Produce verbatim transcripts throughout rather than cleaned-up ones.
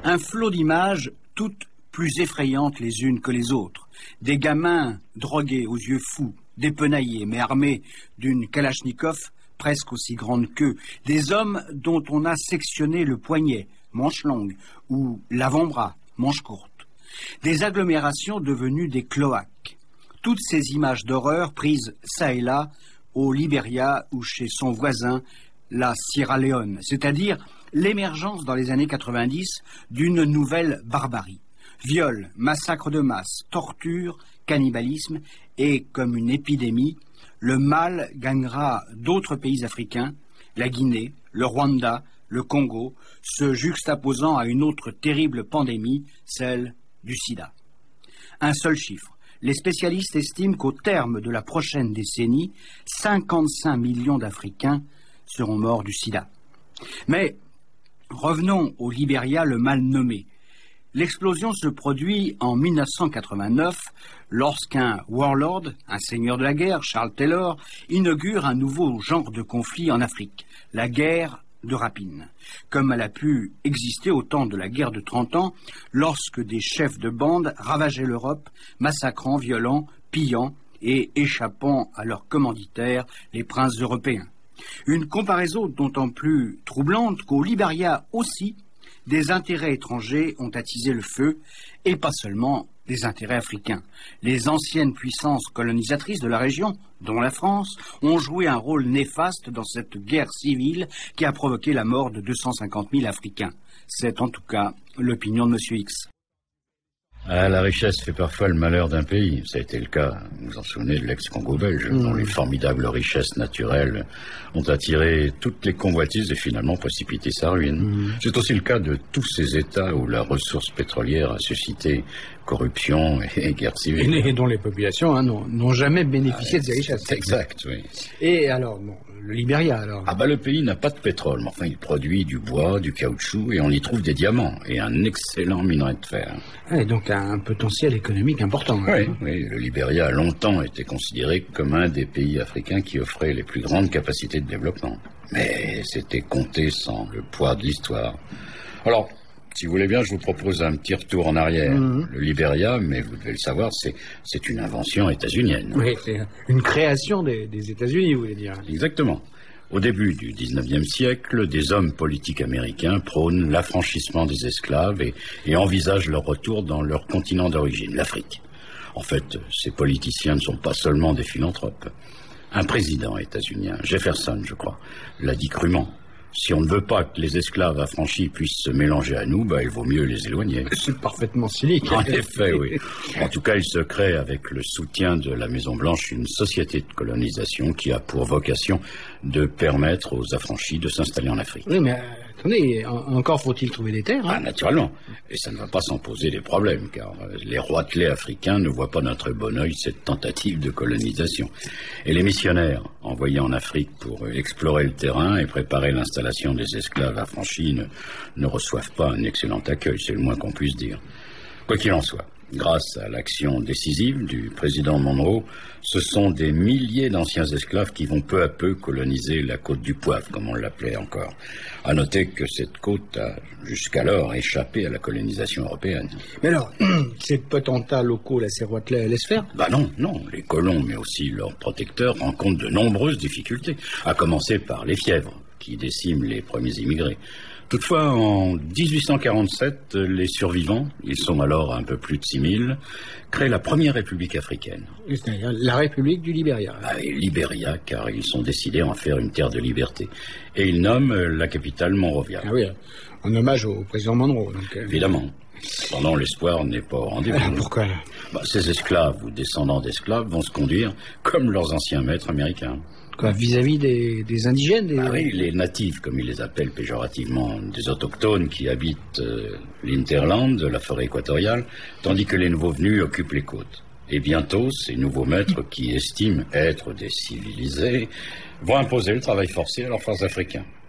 Un flot d'images toutes plus effrayantes les unes que les autres. Des gamins drogués aux yeux fous, dépenaillés mais armés d'une kalachnikov presque aussi grande qu'eux. Des hommes dont on a sectionné le poignet, manche longue, ou l'avant-bras, manche courte. Des agglomérations devenues des cloaques. Toutes ces images d'horreur prises çà et là au Libéria ou chez son voisin, la Sierra Leone, c'est-à-dire l'émergence dans les années quatre-vingt-dix d'une nouvelle barbarie. Viols, massacres de masse, torture, cannibalisme et, comme une épidémie, le mal gagnera d'autres pays africains, la Guinée, le Rwanda, le Congo, se juxtaposant à une autre terrible pandémie, celle du sida. Un seul chiffre. Les spécialistes estiment qu'au terme de la prochaine décennie, cinquante-cinq millions d'Africains seront morts du sida. Mais revenons au Libéria le mal nommé. L'explosion se produit en mille neuf cent quatre-vingt-neuf lorsqu'un warlord, un seigneur de la guerre, Charles Taylor, inaugure un nouveau genre de conflit en Afrique, la guerre de rapine, comme elle a pu exister au temps de la guerre de trente ans, lorsque des chefs de bande ravageaient l'Europe, massacrant, violant, pillant et échappant à leurs commanditaires, les princes européens. Une comparaison d'autant plus troublante qu'au Libéria aussi, des intérêts étrangers ont attisé le feu, et pas seulement des intérêts africains. Les anciennes puissances colonisatrices de la région, dont la France, ont joué un rôle néfaste dans cette guerre civile qui a provoqué la mort de deux cent cinquante mille Africains. C'est en tout cas l'opinion de M. X. Ah, la richesse fait parfois le malheur d'un pays. Ça a été le cas, vous vous en souvenez, de l'ex-Congo belge, mmh. dont les formidables richesses naturelles ont attiré toutes les convoitises et finalement précipité sa ruine. Mmh. C'est aussi le cas de tous ces États où la ressource pétrolière a suscité corruption et guerre civile. Et dont les populations hein, n'ont jamais bénéficié ah, de ces richesses. Exact, oui. Et alors, bon, le Libéria, alors Ah bah le pays n'a pas de pétrole, mais enfin il produit du bois, du caoutchouc, et on y trouve des diamants, et un excellent minerai de fer. Et donc un potentiel économique important. Oui, hein. oui, le Libéria a longtemps été considéré comme un des pays africains qui offrait les plus grandes capacités de développement. Mais c'était compté sans le poids de l'histoire. Alors, si vous voulez bien, je vous propose un petit retour en arrière. Mmh. Le Libéria, mais vous devez le savoir, c'est, c'est une invention états-unienne. Oui, c'est une création des, des États-Unis, vous voulez dire. Exactement. Au début du dix-neuvième siècle, des hommes politiques américains prônent l'affranchissement des esclaves et, et envisagent leur retour dans leur continent d'origine, l'Afrique. En fait, ces politiciens ne sont pas seulement des philanthropes. Un président états-unien, Jefferson, je crois, l'a dit crûment. Si on ne veut pas que les esclaves affranchis puissent se mélanger à nous, bah, il vaut mieux les éloigner. C'est parfaitement cynique. En effet, oui. En tout cas, il se crée avec le soutien de la Maison-Blanche une société de colonisation qui a pour vocation de permettre aux affranchis de s'installer en Afrique. Oui, mais euh, attendez, en, encore faut-il trouver des terres. Hein ah, naturellement. Et ça ne va pas s'en poser des problèmes, car euh, les roitelets africains ne voient pas d'un très bon œil cette tentative de colonisation. Et les missionnaires envoyés en Afrique pour euh, explorer le terrain et préparer l'installation des esclaves affranchis ne, ne reçoivent pas un excellent accueil, c'est le moins qu'on puisse dire. Quoi qu'il en soit, grâce à l'action décisive du président Monroe, ce sont des milliers d'anciens esclaves qui vont peu à peu coloniser la côte du Poivre, comme on l'appelait encore. À noter que cette côte a jusqu'alors échappé à la colonisation européenne. Mais alors, ces potentats locaux, là, ces roitelets, laissent faire ? Bah non, non. Les colons, mais aussi leurs protecteurs, rencontrent de nombreuses difficultés, à commencer par les fièvres, qui déciment les premiers immigrés. Toutefois, en dix-huit cent quarante-sept, les survivants, ils sont alors un peu plus de six mille, créent la première république africaine. C'est-à-dire la République du Libéria. Ah, et Libéria, car ils sont décidés à en faire une terre de liberté. Et ils nomment la capitale Monrovia. Ah oui, en hommage au président Monroe. Donc, euh... Évidemment. Cependant, l'espoir n'est pas au rendez-vous. Ah, pourquoi bah, ces esclaves ou descendants d'esclaves vont se conduire comme leurs anciens maîtres américains. Quoi, vis-à-vis des, des indigènes des... Ah oui, les natifs, comme ils les appellent péjorativement, des autochtones qui habitent euh, l'Hinterland, la forêt équatoriale, tandis que les nouveaux venus occupent les côtes. Et bientôt, ces nouveaux maîtres, qui estiment être des civilisés, vont imposer le travail forcé à leurs frères africains.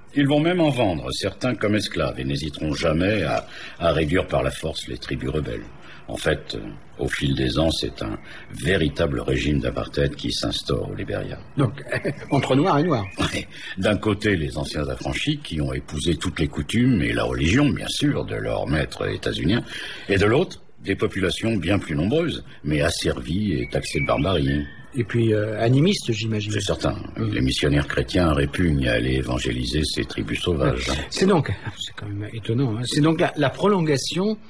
Ils vont même en vendre certains comme esclaves et n'hésiteront jamais à, à réduire par la force les tribus rebelles. En fait, euh, au fil des ans, c'est un véritable régime d'apartheid qui s'instaure au Libéria. Donc, entre noirs et noirs. Ouais. D'un côté, les anciens affranchis qui ont épousé toutes les coutumes et la religion, bien sûr, de leurs maîtres états-uniens, et de l'autre, des populations bien plus nombreuses, mais asservies et taxées de barbarie. Et puis euh, animistes, j'imagine. C'est certain. Mmh. Les missionnaires chrétiens répugnent à aller évangéliser ces tribus sauvages. C'est donc, c'est quand même étonnant, hein, c'est donc la, la prolongation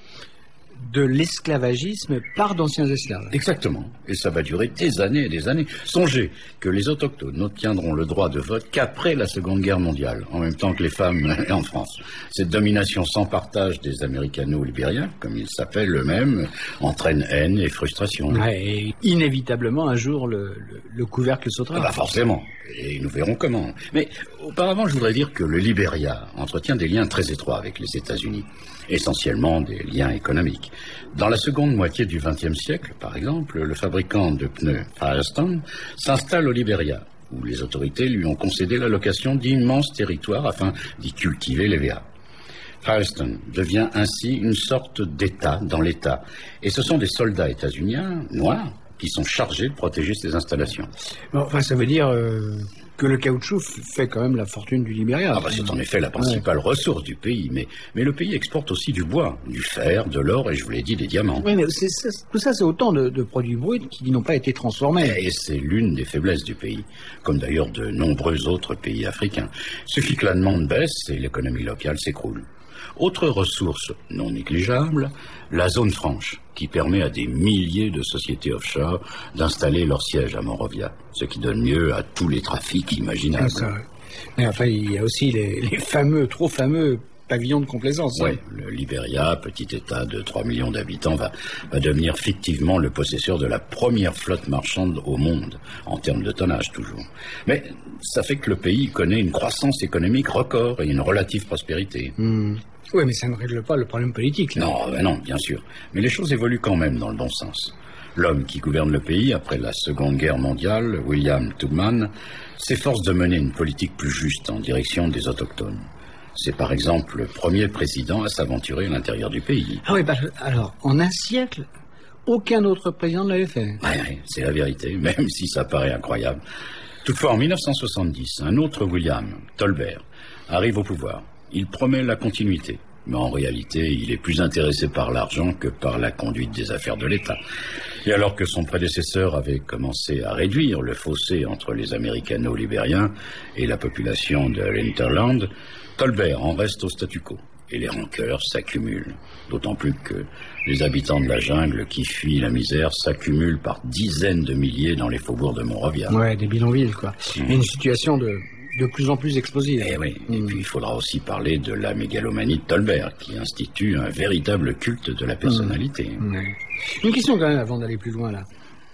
de l'esclavagisme par d'anciens esclaves. Exactement. Et ça va durer des années et des années. Songez que les autochtones n'obtiendront le droit de vote qu'après la Seconde Guerre mondiale, en même temps que les femmes en France. Cette domination sans partage des Américano-Libériens, comme ils s'appellent eux-mêmes, entraîne haine et frustration. Ouais, et inévitablement, un jour, le, le, le couvercle sautera. Ah bah forcément. Et nous verrons comment. Mais auparavant, je voudrais dire que le Libéria entretient des liens très étroits avec les États-Unis. Essentiellement des liens économiques. Dans la seconde moitié du vingtième siècle, par exemple, le fabricant de pneus Firestone s'installe au Libéria, où les autorités lui ont concédé la location d'immenses territoires afin d'y cultiver les V A. Firestone devient ainsi une sorte d'État dans l'État. Et ce sont des soldats états-uniens, noirs, qui sont chargés de protéger ces installations. Bon, enfin, ça veut dire euh, que le caoutchouc fait quand même la fortune du Libéria. Ah bah c'est en effet la principale ouais. ressource du pays, mais, mais le pays exporte aussi du bois, du fer, de l'or et je vous l'ai dit, des diamants. Oui, mais c'est, c'est, tout ça, c'est autant de, de produits bruts qui n'ont pas été transformés. Et c'est l'une des faiblesses du pays, comme d'ailleurs de nombreux autres pays africains. Suffit que la demande baisse et l'économie locale s'écroule. Autre ressource non négligeable, la zone franche, qui permet à des milliers de sociétés offshore d'installer leur siège à Monrovia, ce qui donne lieu à tous les trafics imaginables. Ah, ça, mais enfin, il y a aussi les, les fameux, trop fameux pavillons de complaisance. Oui, hein. Le Libéria, petit État de trois millions d'habitants, va, va devenir fictivement le possesseur de la première flotte marchande au monde, en termes de tonnage toujours. Mais ça fait que le pays connaît une croissance économique record et une relative prospérité. Mmh. Oui, mais ça ne règle pas le problème politique, là. Non, ben non, bien sûr. Mais les choses évoluent quand même dans le bon sens. L'homme qui gouverne le pays après la Seconde Guerre mondiale, William Tubman, s'efforce de mener une politique plus juste en direction des autochtones. C'est par exemple le premier président à s'aventurer à l'intérieur du pays. Ah oui, bah, alors, en un siècle, aucun autre président ne l'avait fait. Oui, oui, c'est la vérité, même si ça paraît incroyable. Toutefois, en mille neuf cent soixante-dix, un autre William, Tolbert, arrive au pouvoir. Il promet la continuité, mais en réalité, il est plus intéressé par l'argent que par la conduite des affaires de l'État. Et alors que son prédécesseur avait commencé à réduire le fossé entre les Américano-Libériens et la population de l'Hinterland, Tolbert en reste au statu quo. Et les rancœurs s'accumulent. D'autant plus que les habitants de la jungle qui fuient la misère s'accumulent par dizaines de milliers dans les faubourgs de Monrovia. Ouais, des bidonvilles, quoi. Mmh. Une situation de... de plus en plus explosive. Et oui, mmh. Et puis il faudra aussi parler de la mégalomanie de Tolbert, qui institue un véritable culte de la personnalité. Mmh. Ouais. Une question quand même, avant d'aller plus loin, là.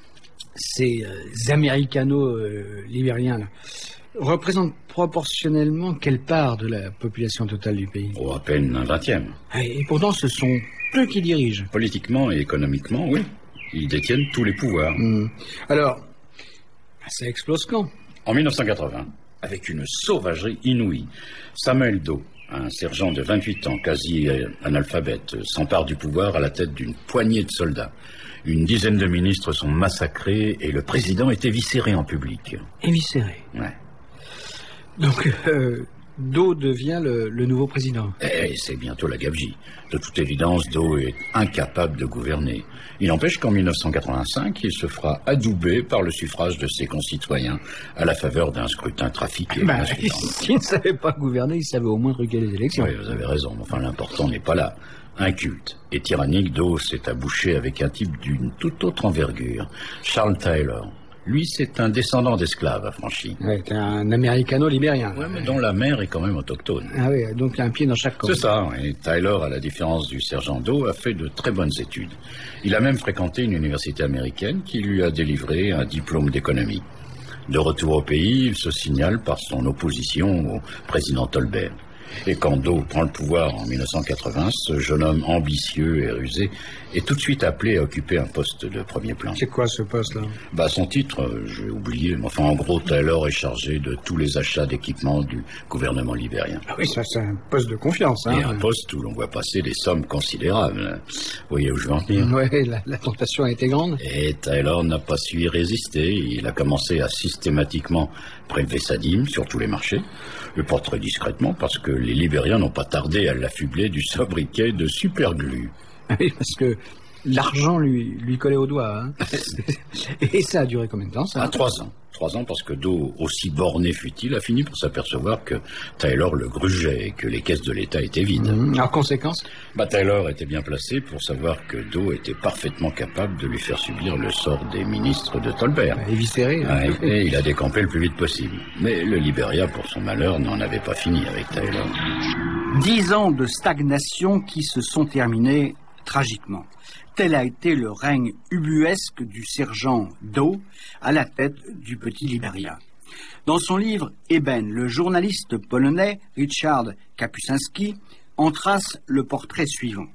Ces euh, Américano-Libériens, là, représentent proportionnellement quelle part de la population totale du pays? Oh, à peine un vingtième. Et pourtant, ce sont eux qui dirigent. Politiquement et économiquement, oui. Ils détiennent tous les pouvoirs. Mmh. Alors, ça explose quand? En mille neuf cent quatre-vingts. Avec une sauvagerie inouïe. Samuel Doe, un sergent de vingt-huit ans, quasi analphabète, s'empare du pouvoir à la tête d'une poignée de soldats. Une dizaine de ministres sont massacrés et le président est éviscéré en public. Éviscéré? Ouais. Donc, euh, Doe devient le, le nouveau président. Eh, c'est bientôt la gabegie. De toute évidence, Doe est incapable de gouverner. Il n'empêche qu'en mille neuf cent quatre-vingt-cinq, il se fera adouber par le suffrage de ses concitoyens à la faveur d'un scrutin trafiqué. Bah, s'il ne savait pas gouverner, il savait au moins truquer les élections. Oui, vous avez raison. Enfin, l'important n'est pas là. Inculte et tyrannique, Doe s'est abouché avec un type d'une toute autre envergure, Charles Taylor. Lui, c'est un descendant d'esclaves affranchis. Oui, c'est un américano-libérien. Ouais, mais dont la mère est quand même autochtone. Ah oui, donc il y a un pied dans chaque camp. C'est ça, et Taylor, à la différence du sergent Doe, a fait de très bonnes études. Il a même fréquenté une université américaine qui lui a délivré un diplôme d'économie. De retour au pays, il se signale par son opposition au président Tolbert. Et quand Do prend le pouvoir en mille neuf cent quatre-vingts, ce jeune homme ambitieux et rusé est tout de suite appelé à occuper un poste de premier plan. C'est quoi ce poste-là? Bah, son titre, euh, j'ai oublié, mais enfin, en gros, Taylor est chargé de tous les achats d'équipements du gouvernement libérien. Ah oui, ça c'est un poste de confiance, hein. Et un poste où l'on voit passer des sommes considérables. Vous voyez où je veux en venir? Oui, la, la tentation a été grande. Et Taylor n'a pas su y résister. Il a commencé à systématiquement prélever sa dîme sur tous les marchés, et pas très discrètement, parce que les Libériens n'ont pas tardé à l'affubler du sobriquet de superglue. Oui, parce que l'argent lui, lui collait au doigt. Hein. Et ça a duré combien de temps, ça? À trois ans. Trois ans parce que Do, aussi borné fut-il, a fini pour s'apercevoir que Taylor le grugeait et que les caisses de l'État étaient vides. Mmh. Alors, conséquence? Bah, Taylor était bien placé pour savoir que Do était parfaitement capable de lui faire subir le sort des ministres de Tolbert. Bah, éviscéré. Hein. Ouais, et il a décampé le plus vite possible. Mais le Liberia, pour son malheur, n'en avait pas fini avec Taylor. Dix ans de stagnation qui se sont terminés tragiquement. Tel a été le règne ubuesque du sergent Do à la tête du petit Liberia. Dans son livre Eben, le journaliste polonais Richard Kapusinski en trace le portrait suivant.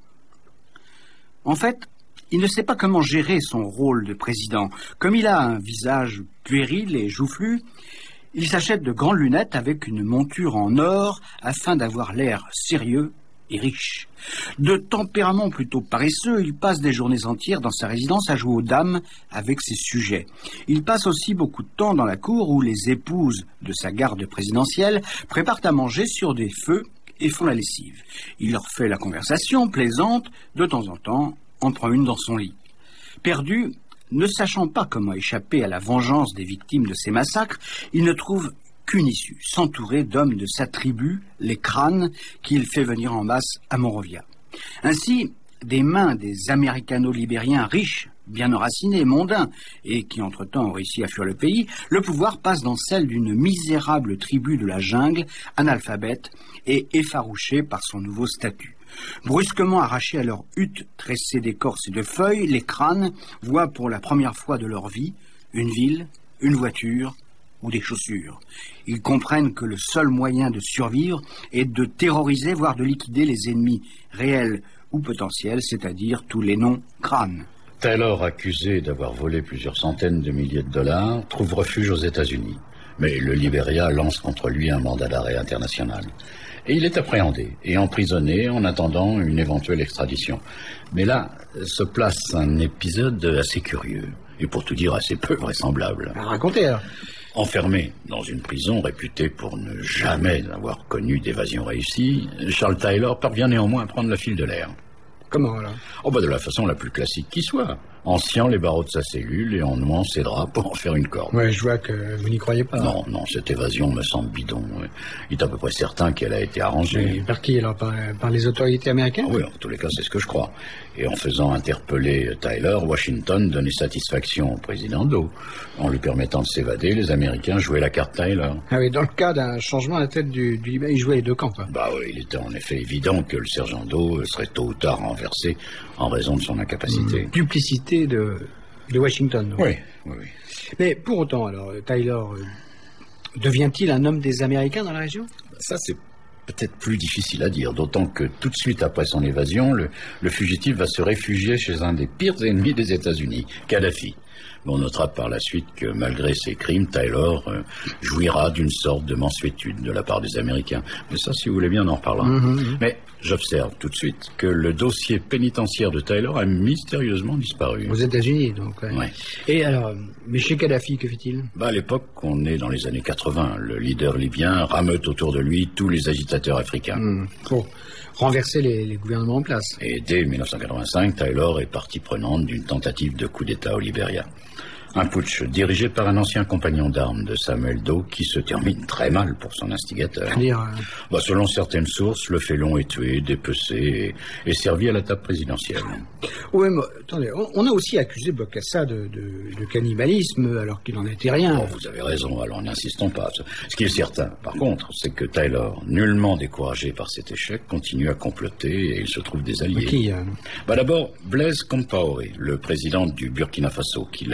En fait, il ne sait pas comment gérer son rôle de président. Comme il a un visage puéril et joufflu, il s'achète de grandes lunettes avec une monture en or afin d'avoir l'air sérieux et riche. De tempérament plutôt paresseux, il passe des journées entières dans sa résidence à jouer aux dames avec ses sujets. Il passe aussi beaucoup de temps dans la cour où les épouses de sa garde présidentielle préparent à manger sur des feux et font la lessive. Il leur fait la conversation plaisante, de temps en temps, en prend une dans son lit. Perdu, ne sachant pas comment échapper à la vengeance des victimes de ces massacres, il ne trouve qu'une issue, s'entourer d'hommes de sa tribu, les crânes, qu'il fait venir en masse à Monrovia. Ainsi, des mains des américano-libériens riches, bien enracinés, mondains, et qui entre-temps ont réussi à fuir le pays, le pouvoir passe dans celle d'une misérable tribu de la jungle, analphabète et effarouchée par son nouveau statut. Brusquement arrachés à leur hutte tressée d'écorce et de feuilles, les crânes voient pour la première fois de leur vie une ville, une voiture ou des chaussures. Ils comprennent que le seul moyen de survivre est de terroriser, voire de liquider les ennemis réels ou potentiels, c'est-à-dire tous les non-crânes. Taylor, accusé d'avoir volé plusieurs centaines de milliers de dollars, trouve refuge aux États-Unis. Mais le Liberia lance contre lui un mandat d'arrêt international. Et il est appréhendé et emprisonné en attendant une éventuelle extradition. Mais là se place un épisode assez curieux, et pour tout dire assez peu vraisemblable. Racontez alors. Enfermé dans une prison réputée pour ne jamais avoir connu d'évasion réussie, Charles Taylor parvient néanmoins à prendre la file de l'air. Comment alors? Oh bah de la façon la plus classique qui soit, en sciant les barreaux de sa cellule et en nouant ses draps pour en faire une corde. Ouais, je vois que vous n'y croyez pas. Non, non, cette évasion me semble bidon. Il est à peu près certain qu'elle a été arrangée. Mais par qui alors? Par, par les autorités américaines? Ah oui, en tous les cas, c'est ce que je crois. Et en faisant interpeller Taylor, Washington donnait satisfaction au président Do. En lui permettant de s'évader, les Américains jouaient la carte Taylor. Ah oui, dans le cas d'un changement à la tête du, du Libéria, ils jouaient les deux camps, quoi. Bah oui, il était en effet évident que le sergent Do serait tôt ou tard renversé en raison de son incapacité. Mmh. Duplicité de, de Washington. Donc. Oui, oui, oui. Mais pour autant, alors, Taylor euh, devient-il un homme des Américains dans la région? Ça, c'est peut-être plus difficile à dire, d'autant que tout de suite après son évasion, le, le fugitif va se réfugier chez un des pires ennemis des États-Unis, Kadhafi. On notera par la suite que malgré ses crimes, Taylor euh, jouira d'une sorte de mansuétude de la part des Américains. Mais ça, si vous voulez bien, on en reparlera. Mmh. Mais j'observe tout de suite que le dossier pénitentiaire de Taylor a mystérieusement disparu. Aux États-Unis, donc. Ouais. Ouais. Et alors, mais chez Kadhafi, que fait-il? Bah, à l'époque, on est dans les années quatre-vingts. Le leader libyen rameute autour de lui tous les agitateurs africains. Mmh. Pour renverser les, les gouvernements en place. Et dès mille neuf cent quatre-vingt-cinq, Taylor est partie prenante d'une tentative de coup d'État au Liberia. Un putsch dirigé par un ancien compagnon d'armes de Samuel Doe qui se termine très mal pour son instigateur. C'est-à-dire euh... bah, selon certaines sources, le félon est tué, dépecé et, et servi à la table présidentielle. Oui, mais attendez, on, on a aussi accusé Bokassa de, de, de cannibalisme alors qu'il n'en était rien. Oh, vous avez raison, alors n'insistons pas. Ce qui est certain, par contre, c'est que Taylor, nullement découragé par cet échec, continue à comploter et il se trouve des alliés. Qui euh... bah, D'abord, Blaise Compaoré, le président du Burkina Faso, qui l'accueille chez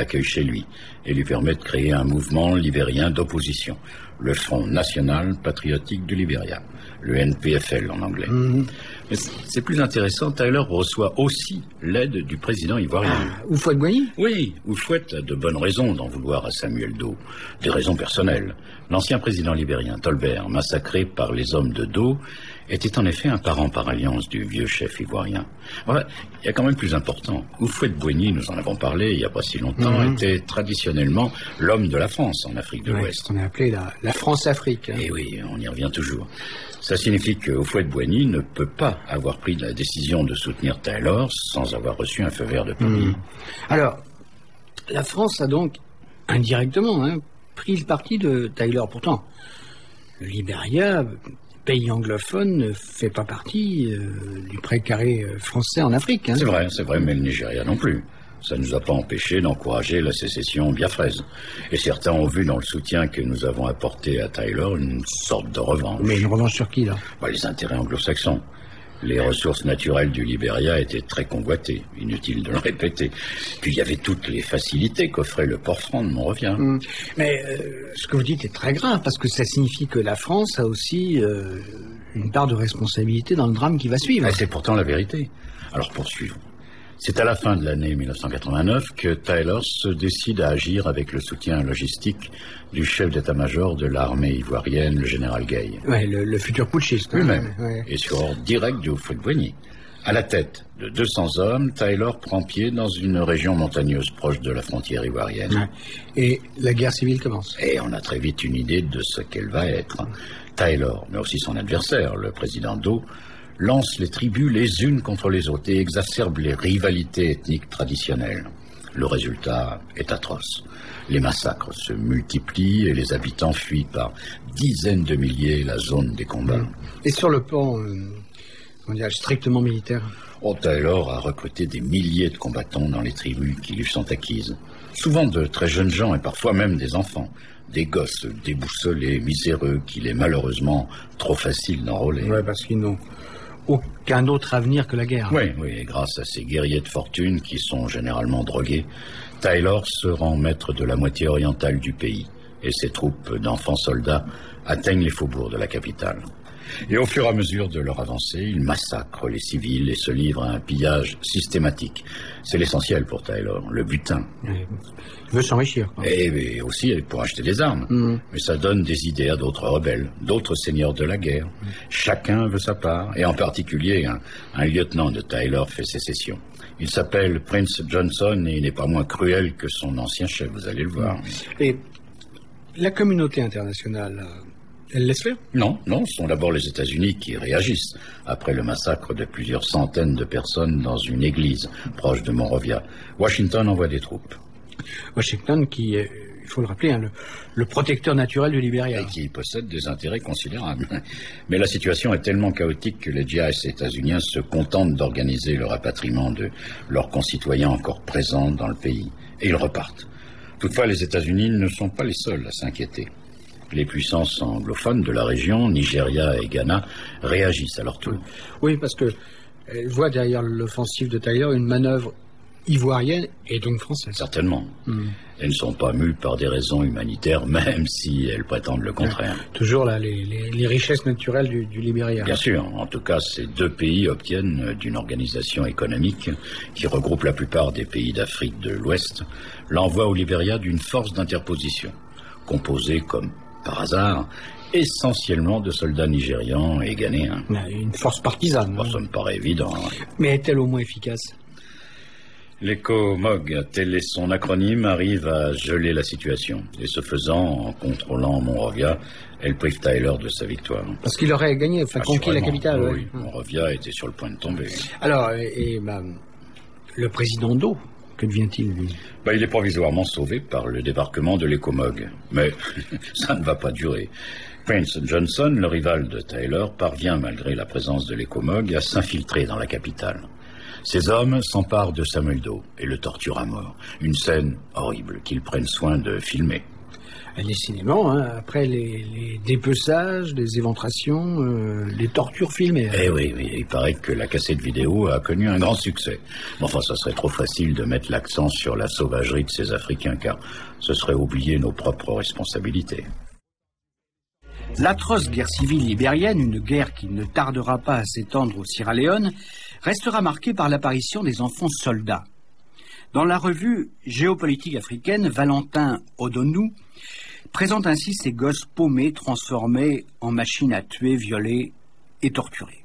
lui et lui permet de créer un mouvement libérien d'opposition, le Front National Patriotique du Libéria, le N P F L en anglais. Mmh. Mais c'est plus intéressant, Tyler reçoit aussi l'aide du président ivoirien. Ah, Houphouët-Boigny ? Oui, Houphouët a de bonnes raisons d'en vouloir à Samuel Doe, des raisons personnelles. L'ancien président libérien Tolbert, massacré par les hommes de Doe, était en effet un parent par alliance du vieux chef ivoirien. Voilà, il y a quand même plus important. Houphouët-Boigny, nous en avons parlé il n'y a pas si longtemps, mmh. était traditionnellement l'homme de la France en Afrique de ouais, l'Ouest. On a appelé la, la France-Afrique. Hein. Et oui, on y revient toujours. Ça signifie que Houphouët-Boigny ne peut pas avoir pris la décision de soutenir Taylor sans avoir reçu un feu vert de Paris. Mmh. Alors, la France a donc indirectement hein, pris le parti de Taylor. Pourtant, le Libéria, pays anglophone, ne fait pas partie euh, du précaré français en Afrique. Hein. C'est vrai, c'est vrai, mais le Nigeria non plus. Ça ne nous a pas empêché d'encourager la sécession biafraise. Et certains ont vu dans le soutien que nous avons apporté à Taylor une sorte de revanche. Mais une revanche sur qui, là ? Bah, les intérêts anglo-saxons. Les ressources naturelles du Libéria étaient très convoitées, inutile de le répéter. Puis il y avait toutes les facilités qu'offrait le port franc de Monrovia. Mmh. Mais euh, ce que vous dites est très grave, parce que ça signifie que la France a aussi euh, une part de responsabilité dans le drame qui va suivre. Et c'est pourtant la vérité. Alors poursuivons. C'est à la fin de l'année mille neuf cent quatre-vingt-neuf que Taylor se décide à agir avec le soutien logistique du chef d'état-major de l'armée ivoirienne, le général Gay. Ouais, le, le futur putschiste. Lui-même, ouais. Et sur ordre direct de Houphouët-Boigny. À la tête de deux cents hommes, Taylor prend pied dans une région montagneuse proche de la frontière ivoirienne. Ouais. Et la guerre civile commence. Et on a très vite une idée de ce qu'elle va être. Taylor, mais aussi son adversaire, le président Doe, lance les tribus les unes contre les autres et exacerbe les rivalités ethniques traditionnelles. Le résultat est atroce. Les massacres se multiplient et les habitants fuient par dizaines de milliers la zone des combats. Et sur le plan euh, on dirait, strictement militaire ? Oh, Taylor a recruté des milliers de combattants dans les tribus qui lui sont acquises. Souvent de très jeunes gens et parfois même des enfants. Des gosses déboussolés, miséreux, qu'il est malheureusement trop facile d'enrôler. Oui, parce qu'ils n'ont aucun autre avenir que la guerre. Oui, oui, et grâce à ces guerriers de fortune qui sont généralement drogués, Taylor se rend maître de la moitié orientale du pays et ses troupes d'enfants soldats atteignent les faubourgs de la capitale. Et au fur et à mesure de leur avancée, ils massacrent les civils et se livrent à un pillage systématique. C'est l'essentiel pour Taylor, le butin. Il veut s'enrichir. Et, et aussi pour acheter des armes. Mmh. Mais ça donne des idées à d'autres rebelles, d'autres seigneurs de la guerre. Mmh. Chacun veut sa part, et en particulier un, un lieutenant de Taylor fait sécession. Il s'appelle Prince Johnson et il n'est pas moins cruel que son ancien chef, vous allez le voir. Et la communauté internationale... Elle laisse faire ? Non, non, ce sont d'abord les États-Unis qui réagissent après le massacre de plusieurs centaines de personnes dans une église proche de Monrovia. Washington envoie des troupes. Washington qui est, il faut le rappeler, hein, le, le protecteur naturel du Libéria. Et qui possède des intérêts considérables. Mais la situation est tellement chaotique que les G I S états-uniens se contentent d'organiser le rapatriement de leurs concitoyens encore présents dans le pays. Et ils repartent. Toutefois, les États-Unis ne sont pas les seuls à s'inquiéter. Les puissances anglophones de la région, Nigeria et Ghana, réagissent à leur tour. Oui, parce que elle voit derrière l'offensive de Taylor une manœuvre ivoirienne et donc française. Certainement. Mm. Elles ne sont pas mues par des raisons humanitaires, même si elles prétendent le contraire. Ouais. Toujours là, les, les, les richesses naturelles du, du Libéria. Bien sûr. En tout cas, ces deux pays obtiennent d'une organisation économique qui regroupe la plupart des pays d'Afrique de l'Ouest l'envoi au Libéria d'une force d'interposition, composée comme par hasard, essentiellement de soldats nigérians et ghanéens. Une force partisane. Bon, ça me paraît évident. Mais est-elle au moins efficace ? L'ECOMOG, tel est son acronyme, arrive à geler la situation. Et ce faisant, en contrôlant Monrovia, elle prive Taylor de sa victoire. Parce qu'il aurait gagné, enfin conquis la capitale. Oui, ouais. Monrovia était sur le point de tomber. Alors, et, et bah, le président Doe, que devient-il, lui ? Bah, il est provisoirement sauvé par le débarquement de l'ECOMOG. Mais ça ne va pas durer. Prince Johnson, le rival de Taylor, parvient, malgré la présence de l'ECOMOG, à s'infiltrer dans la capitale. Ces hommes s'emparent de Samuel Doe et le torturent à mort. Une scène horrible qu'ils prennent soin de filmer. Décidément, hein, après les, les dépeçages, les éventrations, euh, les tortures filmées. Eh oui, oui, il paraît que la cassette vidéo a connu un grand succès. Mais enfin, ça serait trop facile de mettre l'accent sur la sauvagerie de ces Africains, car ce serait oublier nos propres responsabilités. L'atroce guerre civile libérienne, une guerre qui ne tardera pas à s'étendre au Sierra Leone, restera marquée par l'apparition des enfants soldats. Dans la revue géopolitique africaine, Valentin Odonou présente ainsi ces gosses paumés transformés en machines à tuer, violer et torturer.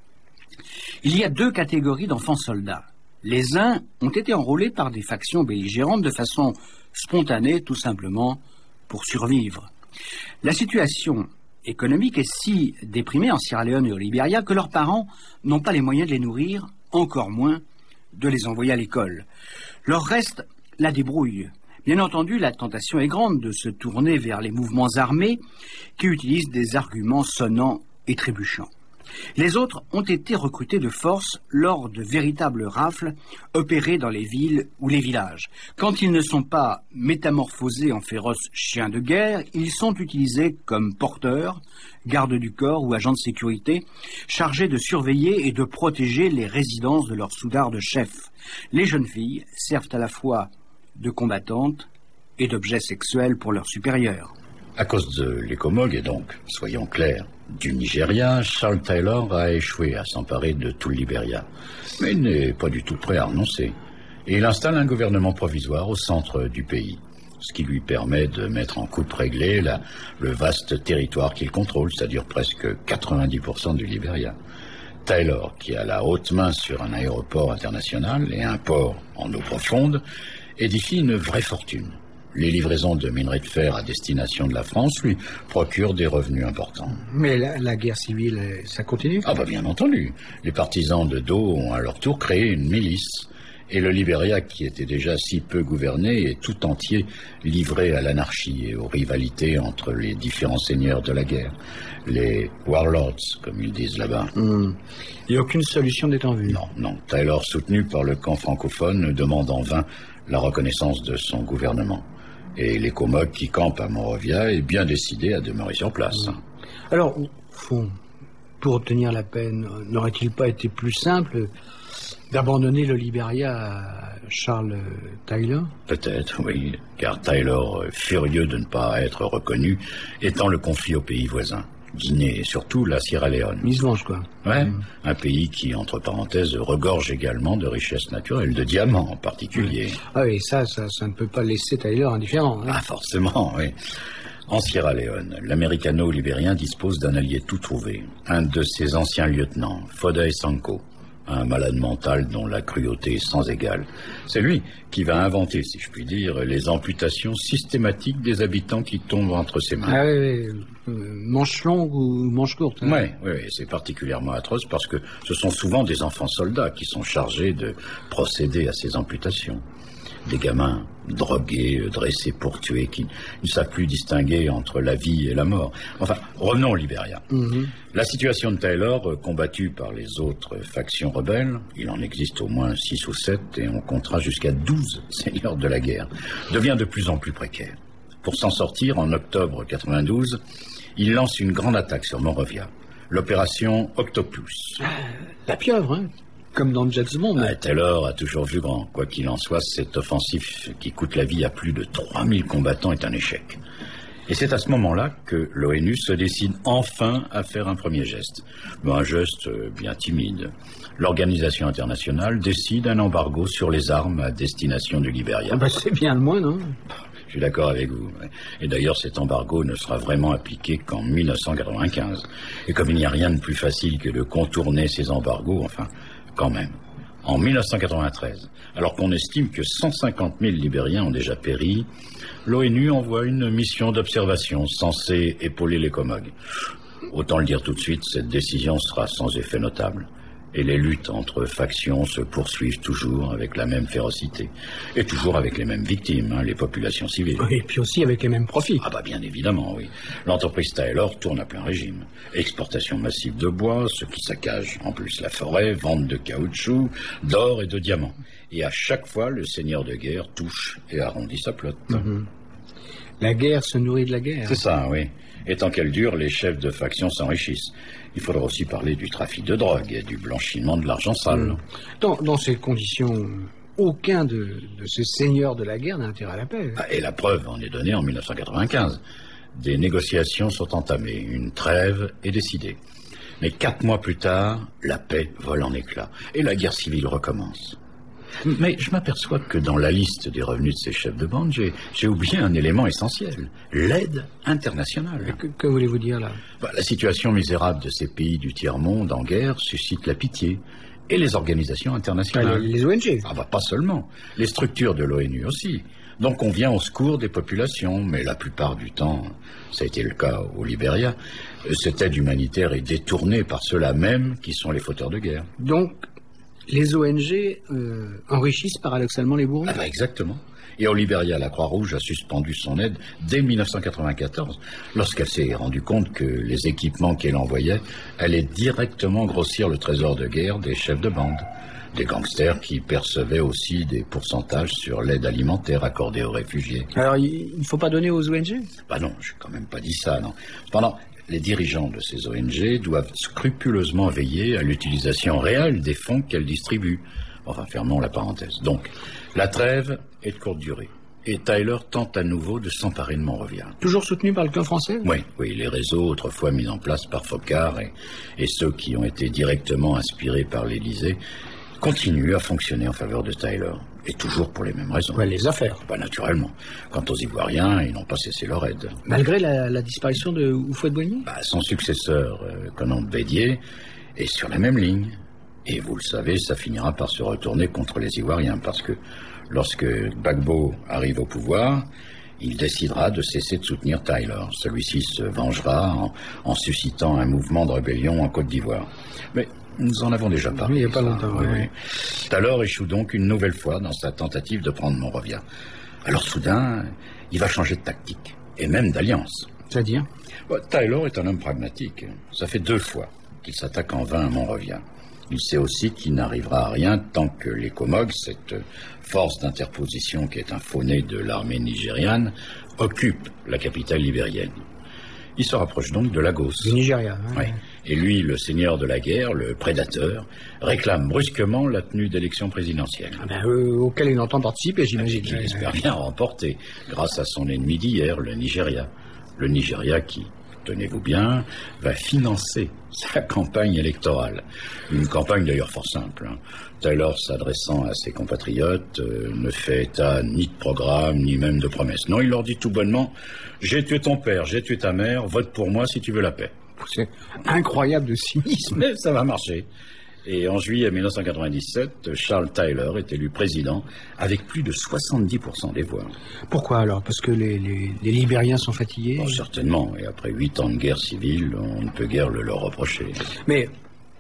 Il y a deux catégories d'enfants soldats. Les uns ont été enrôlés par des factions belligérantes de façon spontanée, tout simplement pour survivre. La situation économique est si déprimée en Sierra Leone et au Libéria que leurs parents n'ont pas les moyens de les nourrir, encore moins de les envoyer à l'école. Leur reste la débrouille. Bien entendu, la tentation est grande de se tourner vers les mouvements armés qui utilisent des arguments sonnants et trébuchants. Les autres ont été recrutés de force lors de véritables rafles opérées dans les villes ou les villages. Quand ils ne sont pas métamorphosés en féroces chiens de guerre, ils sont utilisés comme porteurs, gardes du corps ou agents de sécurité, chargés de surveiller et de protéger les résidences de leurs soudards chefs. Les jeunes filles servent à la fois de combattantes et d'objets sexuels pour leurs supérieurs. À cause de l'Ecomog et donc, soyons clairs, du Nigeria, Charles Taylor a échoué à s'emparer de tout le Libéria. Mais il n'est pas du tout prêt à renoncer. Et il installe un gouvernement provisoire au centre du pays, ce qui lui permet de mettre en coupe réglée la, le vaste territoire qu'il contrôle, c'est-à-dire presque quatre-vingt-dix pour cent du Libéria. Taylor, qui a la haute main sur un aéroport international et un port en eau profonde, édifie une vraie fortune. Les livraisons de minerais de fer à destination de la France lui procurent des revenus importants. Mais la, la guerre civile, ça continue? Ah bah bien entendu. Les partisans de Do ont à leur tour créé une milice. Et le Libéria, qui était déjà si peu gouverné, est tout entier livré à l'anarchie et aux rivalités entre les différents seigneurs de la guerre. Les warlords, comme ils disent là-bas. Mmh. Il n'y a aucune solution n'est en vue. Non, non. Taylor, soutenu par le camp francophone, demande en vain la reconnaissance de son gouvernement. Et l'Ecomog qui campe à Monrovia est bien décidé à demeurer sur place. Mmh. Alors, au fond, pour obtenir la paix, n'aurait-il pas été plus simple d'abandonner le Libéria à Charles Taylor? Peut-être, oui, car Taylor, furieux de ne pas être reconnu, étend le conflit aux pays voisins. Guinée et surtout la Sierra Leone. Il se venge, quoi. Ouais, mmh. Un pays qui, entre parenthèses, regorge également de richesses naturelles, de diamants en particulier. Mmh. Ah oui, ça, ça, ça ne peut pas laisser Taylor indifférent. Hein. Ah, forcément, oui. En Sierra Leone, l'américano-libérien dispose d'un allié tout trouvé, un de ses anciens lieutenants, Foday Sanko, un malade mental dont la cruauté est sans égale. C'est lui qui va inventer, si je puis dire, les amputations systématiques des habitants qui tombent entre ses mains. Ah oui, oui. Euh, manche longue ou manche courte. Hein. Oui, oui, oui, c'est particulièrement atroce parce que ce sont souvent des enfants soldats qui sont chargés de procéder à ces amputations. Des gamins drogués, dressés pour tuer, qui ne savent plus distinguer entre la vie et la mort. Enfin, revenons au Libéria. Mm-hmm. La situation de Taylor, combattue par les autres factions rebelles, il en existe au moins six ou sept, et on comptera jusqu'à douze seigneurs de la guerre, devient de plus en plus précaire. Pour s'en sortir, en octobre quatre-vingt-douze, il lance une grande attaque sur Monrovia, l'opération Octopus. Ah, la pieuvre, hein, comme dans James Bond. Ah, Taylor a toujours vu grand. Quoi qu'il en soit, cet offensif qui coûte la vie à plus de trois mille combattants est un échec. Et c'est à ce moment-là que l'ONU se décide enfin à faire un premier geste. Mais un geste bien timide. L'organisation internationale décide un embargo sur les armes à destination du Libéria. Ah bah c'est bien le moins, non ? Je suis d'accord avec vous. Et d'ailleurs, cet embargo ne sera vraiment appliqué qu'en mille neuf cent quatre-vingt-quinze. Et comme il n'y a rien de plus facile que de contourner ces embargos, enfin, quand même. En mille neuf cent quatre-vingt-treize, alors qu'on estime que cent cinquante mille Libériens ont déjà péri, l'ONU envoie une mission d'observation censée épauler l'Ecomog. Autant le dire tout de suite, cette décision sera sans effet notable. Et les luttes entre factions se poursuivent toujours avec la même férocité. Et toujours avec les mêmes victimes, hein, les populations civiles. Et puis aussi avec les mêmes profits. Ah bah bien évidemment, oui. L'entreprise Taylor tourne à plein régime. Exportation massive de bois, ce qui saccage en plus la forêt, vente de caoutchouc, d'or et de diamants. Et à chaque fois, le seigneur de guerre touche et arrondit sa plotte. Mm-hmm. La guerre se nourrit de la guerre. C'est ça, oui. Et tant qu'elle dure, les chefs de faction s'enrichissent. Il faudra aussi parler du trafic de drogue et du blanchiment de l'argent sale. Dans, dans ces conditions, aucun de, de ces seigneurs de la guerre n'a intérêt à la paix. Ah, et la preuve en est donnée en mille neuf cent quatre-vingt-quinze. Des négociations sont entamées, une trêve est décidée. Mais quatre mois plus tard, la paix vole en éclats et la guerre civile recommence. Mais je m'aperçois que dans la liste des revenus de ces chefs de bande, j'ai, j'ai oublié un élément essentiel, l'aide internationale. Que, que voulez-vous dire là? Bah, la situation misérable de ces pays du tiers-monde en guerre suscite la pitié. Et les organisations internationales. Ah, les, les O N G. Ah bah pas seulement, les structures de l'ONU aussi. Donc on vient au secours des populations, mais la plupart du temps, ça a été le cas au Libéria, cette aide humanitaire est détournée par ceux-là même qui sont les fauteurs de guerre. Donc, les O N G euh, enrichissent paradoxalement les bourreaux? Ah bah exactement. Et au Libéria, la Croix-Rouge a suspendu son aide dès mille neuf cent quatre-vingt-quatorze, lorsqu'elle s'est rendue compte que les équipements qu'elle envoyait allaient directement grossir le trésor de guerre des chefs de bande. Des gangsters qui percevaient aussi des pourcentages sur l'aide alimentaire accordée aux réfugiés. Alors, il ne faut pas donner aux O N G? Bah non, je n'ai quand même pas dit ça, non. Cependant, les dirigeants de ces O N G doivent scrupuleusement veiller à l'utilisation réelle des fonds qu'elles distribuent. Enfin, fermons la parenthèse. Donc, la trêve est de courte durée. Et Tyler tente à nouveau de s'emparer de Monrovia. Toujours soutenu par le camp français? Oui, oui, les réseaux autrefois mis en place par Foccart et, et ceux qui ont été directement inspirés par l'Élysée continuent à fonctionner en faveur de Tyler. Et toujours pour les mêmes raisons. Ouais, les affaires. Bah, naturellement. Quant aux Ivoiriens, ils n'ont pas cessé leur aide. Malgré la, la disparition de Houphouët-Boigny? Bah, son successeur, euh, Conan Bédier, est sur la même ligne. Et vous le savez, ça finira par se retourner contre les Ivoiriens, parce que lorsque Gbagbo arrive au pouvoir, il décidera de cesser de soutenir Tyler. Celui-ci se vengera en, en suscitant un mouvement de rébellion en Côte d'Ivoire. Mais nous en avons déjà parlé. Oui, il n'y a pas longtemps. Oui, oui. oui. Tyler échoue donc une nouvelle fois dans sa tentative de prendre Monrovia. Alors soudain, il va changer de tactique, et même d'alliance. C'est-à-dire? Bah, Tyler est un homme pragmatique. Ça fait deux fois qu'il s'attaque en vain à Monrovia. Il sait aussi qu'il n'arrivera à rien tant que les Comogs, cette force d'interposition qui est un faux-né de l'armée nigériane, occupent la capitale libérienne. Il se rapproche donc de Lagos. Du Nigeria. Hein. Oui. Et lui, le seigneur de la guerre, le prédateur, réclame brusquement la tenue d'élections présidentielles. Ah ben, euh, auquel il entend participer, j'imagine. Il espère bien remporter, grâce à son ennemi d'hier, le Nigeria. Le Nigeria qui, tenez-vous bien, va financer sa campagne électorale. Une campagne d'ailleurs fort simple. Hein. Taylor, s'adressant à ses compatriotes, euh, ne fait état ni de programme, ni même de promesses. Non, il leur dit tout bonnement, j'ai tué ton père, j'ai tué ta mère, vote pour moi si tu veux la paix. C'est incroyable de cynisme. Mais ça va marcher. Et en juillet mille neuf cent quatre-vingt-dix-sept, Charles Tyler est élu président avec plus de soixante-dix pour cent des voix. Pourquoi alors? Parce que les, les, les Libériens sont fatigués? Bon, certainement. Et après huit ans de guerre civile, on ne peut guère le leur reprocher. Mais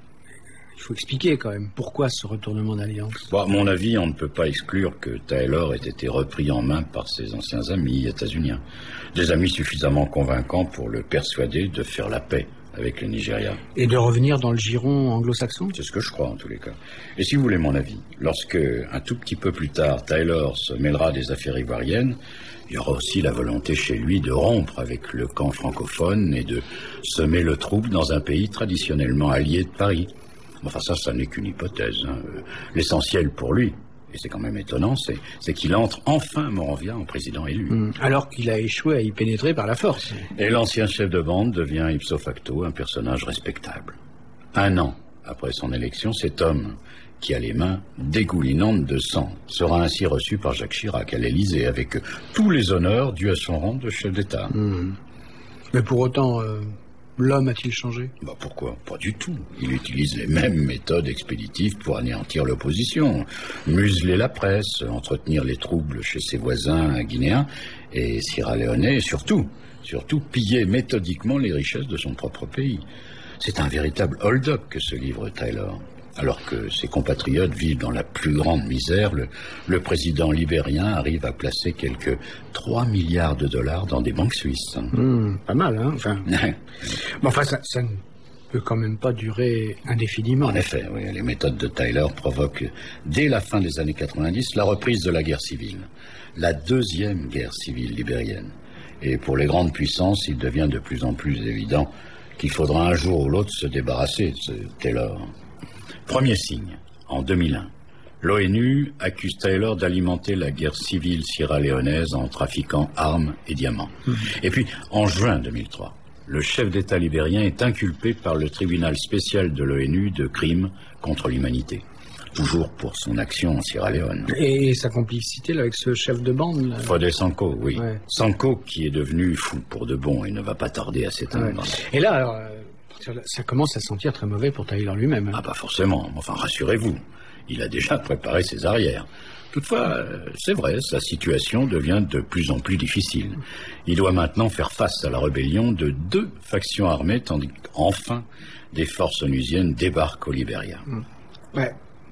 il faut expliquer quand même pourquoi ce retournement d'alliance. Bon, à mon avis, on ne peut pas exclure que Tyler ait été repris en main par ses anciens amis états-uniens. Des amis suffisamment convaincants pour le persuader de faire la paix avec le Nigeria. Et de revenir dans le giron anglo-saxon? C'est ce que je crois en tous les cas. Et si vous voulez mon avis, lorsque, un tout petit peu plus tard, Tyler se mêlera des affaires ivoiriennes, il y aura aussi la volonté chez lui de rompre avec le camp francophone et de semer le trouble dans un pays traditionnellement allié de Paris. Enfin ça, ça n'est qu'une hypothèse. Hein. L'essentiel pour lui, et c'est quand même étonnant, c'est, c'est qu'il entre enfin Monrovia en président élu. Mmh. Alors qu'il a échoué à y pénétrer par la force. Et l'ancien chef de bande devient ipso facto un personnage respectable. Un an après son élection, cet homme, qui a les mains dégoulinantes de sang, sera ainsi reçu par Jacques Chirac à l'Élysée avec tous les honneurs dus à son rang de chef d'État. Mmh. Mais pour autant... Euh... L'homme a-t-il changé? Bah pourquoi? Pas du tout. Il utilise les mêmes méthodes expéditives pour anéantir l'opposition. Museler la presse, entretenir les troubles chez ses voisins guinéens et sierra-léonais, et surtout, surtout piller méthodiquement les richesses de son propre pays. C'est un véritable hold-up que se livre Tyler. Alors que ses compatriotes vivent dans la plus grande misère, le, le président libérien arrive à placer quelques trois milliards de dollars dans des banques suisses. Mmh, pas mal, hein, enfin. Mais enfin, ça, ça ne peut quand même pas durer indéfiniment. En effet, oui, les méthodes de Tyler provoquent, dès la fin des années quatre-vingt-dix, la reprise de la guerre civile. La deuxième guerre civile libérienne. Et pour les grandes puissances, il devient de plus en plus évident qu'il faudra un jour ou l'autre se débarrasser de ce Taylor. Premier signe, en deux mille un. L'ONU accuse Taylor d'alimenter la guerre civile sierra-léonaise en trafiquant armes et diamants. Mmh. Et puis, en juin deux mille trois, le chef d'État libérien est inculpé par le tribunal spécial de l'ONU de crimes contre l'humanité. Toujours pour son action en Sierra Leone. Et sa complicité là, avec ce chef de bande là. Fodé Sanko, oui. Ouais. Sanko qui est devenu fou pour de bon et ne va pas tarder à s'éteindre. Ouais. Et là, alors, euh, ça commence à sentir très mauvais pour Taylor lui-même. Hein. Ah, pas forcément. Enfin, rassurez-vous. Il a déjà préparé ses arrières. Toutefois, euh, c'est vrai, sa situation devient de plus en plus difficile. Il doit maintenant faire face à la rébellion de deux factions armées, tandis qu'enfin, des forces onusiennes débarquent au Libéria. Mmh. Ouais.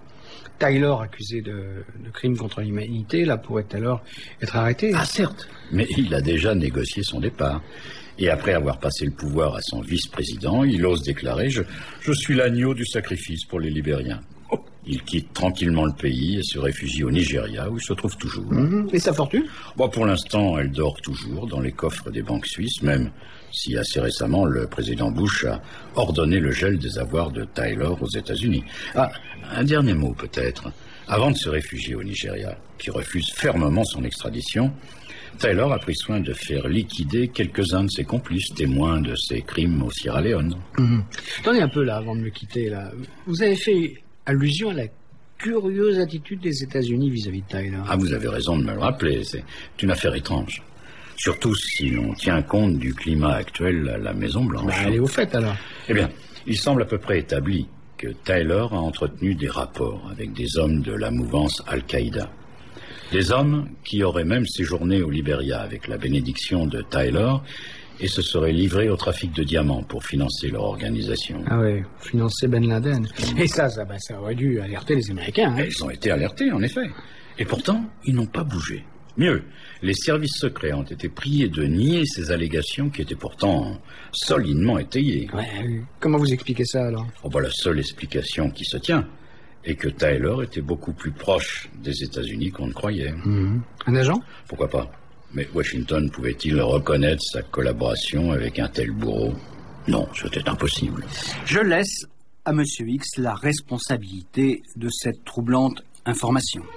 Taylor, accusé de, de crimes contre l'humanité, là, pourrait alors être arrêté. Ah, certes, mais il a déjà négocié son départ. Et après avoir passé le pouvoir à son vice-président, il ose déclarer je, « Je suis l'agneau du sacrifice pour les Libériens ». Il quitte tranquillement le pays et se réfugie au Nigeria, où il se trouve toujours. Mmh. Et sa fortune ? Bon, pour l'instant, elle dort toujours dans les coffres des banques suisses, même si assez récemment, le président Bush a ordonné le gel des avoirs de Taylor aux États-Unis. Ah, un dernier mot peut-être. Avant de se réfugier au Nigeria, qui refuse fermement son extradition, Taylor a pris soin de faire liquider quelques-uns de ses complices, témoins de ses crimes au Sierra Leone. Mmh. Attendez un peu là, avant de me quitter. Là. Vous avez fait allusion à la curieuse attitude des États-Unis vis-à-vis de Taylor. Ah, vous avez raison de me le rappeler. C'est une affaire étrange. Surtout si l'on tient compte du climat actuel à la Maison-Blanche. Bah, allez au fait, alors. Eh bien, il semble à peu près établi que Taylor a entretenu des rapports avec des hommes de la mouvance Al-Qaïda. Des hommes qui auraient même séjourné au Libéria avec la bénédiction de Taylor et se seraient livrés au trafic de diamants pour financer leur organisation. Ah oui, financer Ben Laden. Et ça, ça, bah, ça aurait dû alerter les Américains. Hein. Ils ont été alertés, en effet. Et pourtant, ils n'ont pas bougé. Mieux, les services secrets ont été priés de nier ces allégations qui étaient pourtant solidement étayées. Ouais, comment vous expliquez ça, alors ? Oh, bah, la seule explication qui se tient est que Taylor était beaucoup plus proche des États-Unis qu'on ne croyait. Mmh. Un agent ? Pourquoi pas ? Mais Washington pouvait-il reconnaître sa collaboration avec un tel bourreau ? Non, c'était impossible. Je laisse à M. X la responsabilité de cette troublante information.